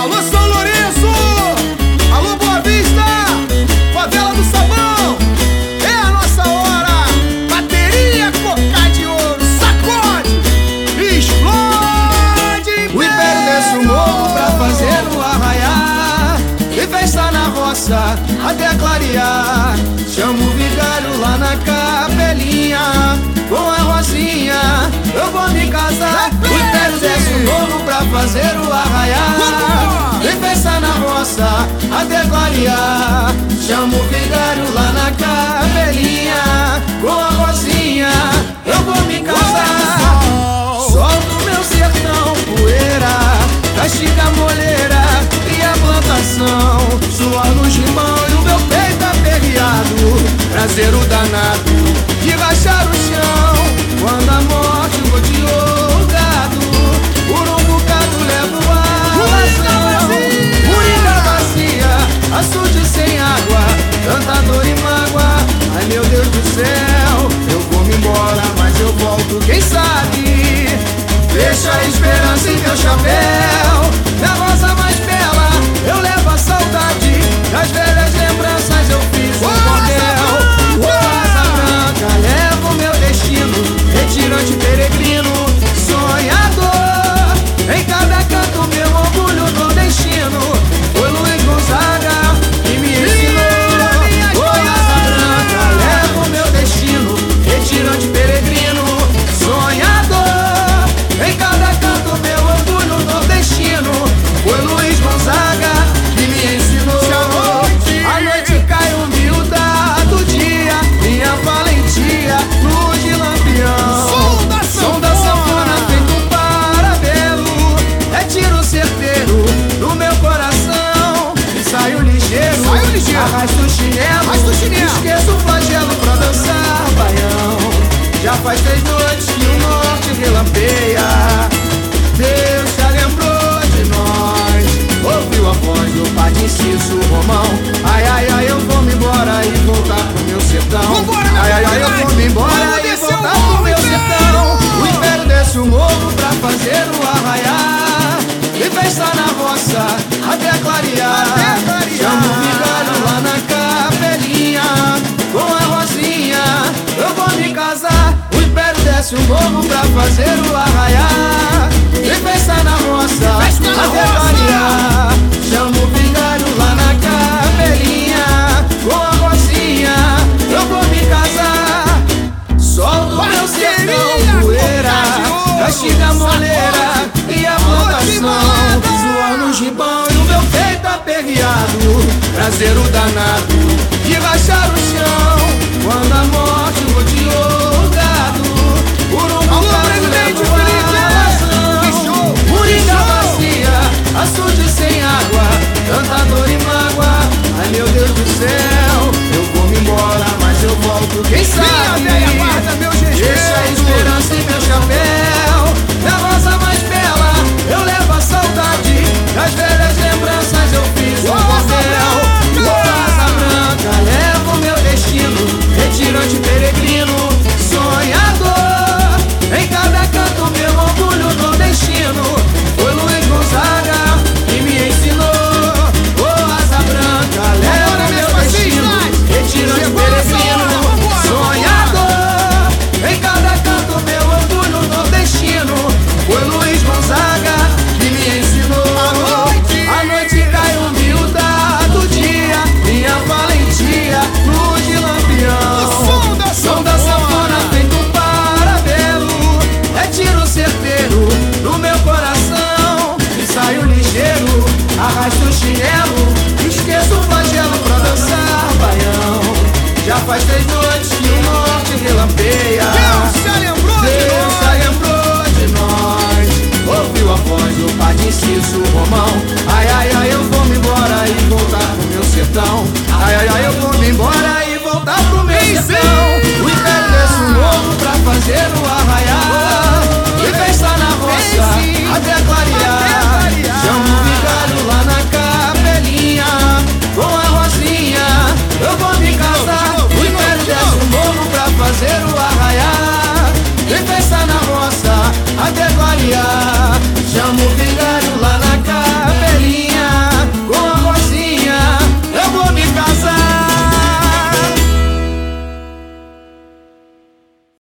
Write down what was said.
Alô, São Lourenço! Alô, Boa Vista! Favela do Sabão! É a nossa hora! Bateria, coca de ouro, sacode! Explode! O Império desce o morro pra fazer o arraiar, e festa na roça até clarear. Chamo o vigário lá na capelinha, com a Rosinha eu vou me casar. O Império desce o morro pra fazer o arraiar, e festa na roça até clarear. Chamo o vigário lá na capelinha, com a Rosinha eu vou me casar. Solto meu sertão, poeira, castiga a moleira e a plantação. Suor no gibão e o meu peito aperreado, prazer o danado de rachar o chão. Quando a morte rodeou o gado, por um bocado levo a razão. Moringa vazia, açude sem água, tanta dor e mágoa. Ai meu Deus do céu, eu vou-me embora, mas eu volto, quem sabe? Deixa a esperança em meu chapéu, na rosa mais bela eu levo a saudade. Das velhas lembranças eu fiz um cordel. Rosa branca, levo meu destino, retirante peregrino, sonhador. Em cada canto meu orgulho nordestino, foi Luiz Gonzaga que me ensinou. Rosa branca, levo meu destino, retirante peregrino, sonhador. Em cada canto meu orgulho nordestino, foi Luiz Gonzaga que me ensinou. A noite cai humildade do dia, minha valentia, luz de lampião. Som da sanfona feito um parabelo, é tiro certeiro no meu coração. E saio ligeiro, arrasto o chinelo, esqueço o flagelo pra dançar baião. Já faz 3 noites que o norte relampeia, Deus já lembrou de nós, ouviu a voz do Padre Cício Romão. Ai, ai, ai, eu vou me embora e voltar pro meu sertão. Ai, ai, ai, eu vou me embora e voltar pro meu sertão. O Império desce o morro pra fazer o arraiar, e festa na roça até clarear. Chamo o vigário lá na capelinha, com a Rosinha eu vou me casar. O Império desce o morro pra fazer o arraiar, e festa na roça até clarear. Chamo o vigário lá na capelinha, com a Rosinha eu vou me casar. Solto meu sertão, poeira, castiga a moleira e a plantação. Suor no gibão e o meu peito aperreado, prazer o danado de rachar o chão. Quando a morte rodeou o gado, por um bocado levo a razão. Moringa vazia, açude sem água, tanta dor e mágoa. Ai meu Deus do céu, eu vou me embora, mas eu volto, quem sabe? Deixa a esperança em meu chapéu, na rosa mais bela eu levo a saudade. Das velhas lembranças eu fiz um cordel. Rosa branca, levo meu destino, retirante peregrino, sonhador. Em cada canto meu orgulho nordestino, foi Luiz Gonzaga que me ensinou. Rosa branca, levo meu destino, retirante peregrino, sonhador. Em cada canto meu orgulho nordestino, foi Luiz Gonzaga que me ensinou. A noite cai humildade do dia, minha valentia, luz de lampião. Som da sanfona feito um parabelo, é tiro certeiro no meu coração. E saio ligeiro, arrasto o chinelo, esqueço o flagelo pra dançar baião. Já faz 3 noites que o norte relampeia, Deus já lembrou de nós, ouviu a voz do Padre Cício Romão. Ai, ai, ai, eu vou me embora e voltar pro meu sertão.